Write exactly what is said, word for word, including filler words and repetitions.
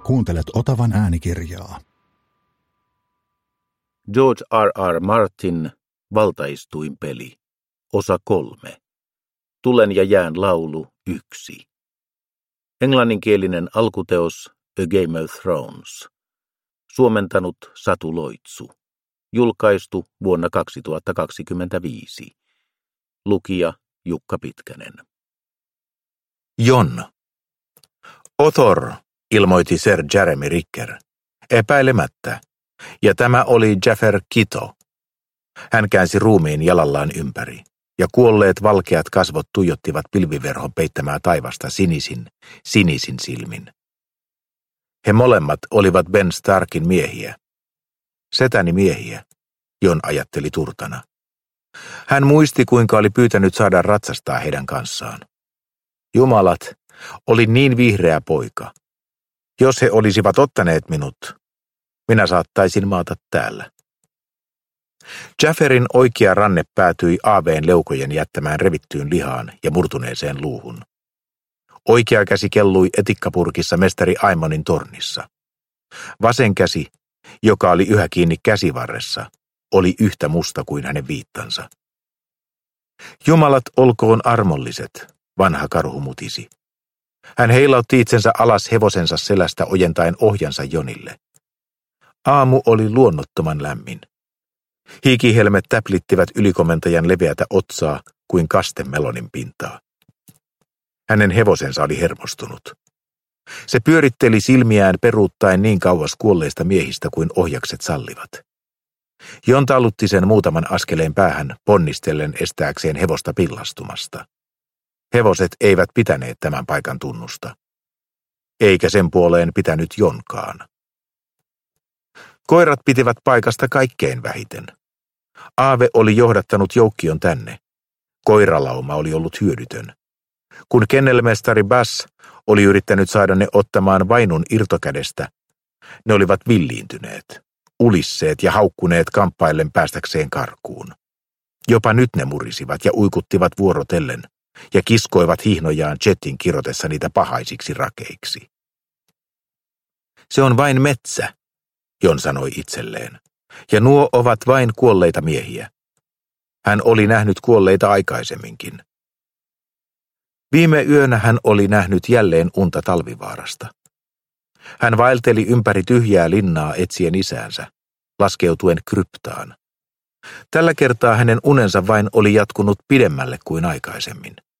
Kuuntelet Otavan äänikirjaa. George R. R. Martin, Valtaistuinpeli, osa kolme. Tulen ja jään laulu yksi. Englanninkielinen alkuteos A Game of Thrones. Suomentanut Satu Loitsu. Julkaistu vuonna kaksituhattakaksikymmentäviisi. Lukija Jukka Pitkänen. Jon. Othor, ilmoitti Sir Jeremy Ricker. Epäilemättä. Ja tämä oli Jaffer Kito. Hän käänsi ruumiin jalallaan ympäri, ja kuolleet valkeat kasvot tuijottivat pilviverhon peittämää taivasta sinisin, sinisin silmin. He molemmat olivat Ben Starkin miehiä. Setäni miehiä, Jon ajatteli turtana. Hän muisti, kuinka oli pyytänyt saada ratsastaa heidän kanssaan. Jumalat, oli niin vihreä poika. Jos he olisivat ottaneet minut, minä saattaisin maata täällä. Jafferin oikea ranne päätyi aaveen leukojen jättämään revittyyn lihaan ja murtuneeseen luuhun. Oikea käsi kellui etikkapurkissa mestari Aimonin tornissa. Vasen käsi, joka oli yhä kiinni käsivarressa, oli yhtä musta kuin hänen viittansa. Jumalat olkoon armolliset, vanha karhu mutisi. Hän heilautti itsensä alas hevosensa selästä ojentaen ohjansa Jonille. Aamu oli luonnottoman lämmin. Hiikihelmet täplittivät ylikomentajan leveätä otsaa kuin kaste melonin pintaa. Hänen hevosensa oli hermostunut. Se pyöritteli silmiään peruuttaen niin kauas kuolleista miehistä kuin ohjakset sallivat. Jon tallutti sen muutaman askeleen päähän ponnistellen estääkseen hevosta pillastumasta. Hevoset eivät pitäneet tämän paikan tunnusta. Eikä sen puoleen pitänyt Jonkaan. Koirat pitivät paikasta kaikkein vähiten. Aave oli johdattanut joukkion tänne. Koiralauma oli ollut hyödytön. Kun kennelmestari Bass oli yrittänyt saada ne ottamaan vainun irtokädestä, ne olivat villiintyneet, ulisseet ja haukkuneet kamppaillen päästäkseen karkuun. Jopa nyt ne murisivat ja uikuttivat vuorotellen ja kiskoivat hihnojaan Jetin kirotessa niitä pahaisiksi rakeiksi. Se on vain metsä, Jon sanoi itselleen, ja nuo ovat vain kuolleita miehiä. Hän oli nähnyt kuolleita aikaisemminkin. Viime yönä hän oli nähnyt jälleen unta Talvivaarasta. Hän vaelteli ympäri tyhjää linnaa etsien isäänsä, laskeutuen kryptaan. Tällä kertaa hänen unensa vain oli jatkunut pidemmälle kuin aikaisemmin.